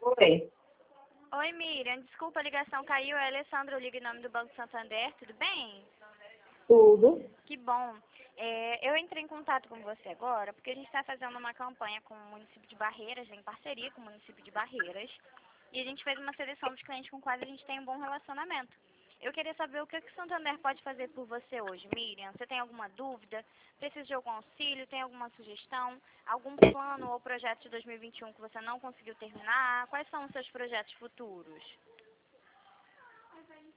Oi, Oi, Miriam. Desculpa, a ligação caiu. É a Alessandra, eu ligo em nome do Banco Santander. Tudo bem? tudo. Que bom. Eu entrei em contato com você agora porque a gente está fazendo uma campanha com o município de Barreiras, em parceria com o município de Barreiras. E a gente fez uma seleção dos clientes com os quais a gente tem um bom relacionamento. Eu queria saber o que o Santander pode fazer por você hoje, Miriam. Você tem alguma dúvida? Precisa de algum auxílio? Tem alguma sugestão? Algum plano ou projeto de 2021 que você não conseguiu terminar? Quais são os seus projetos futuros?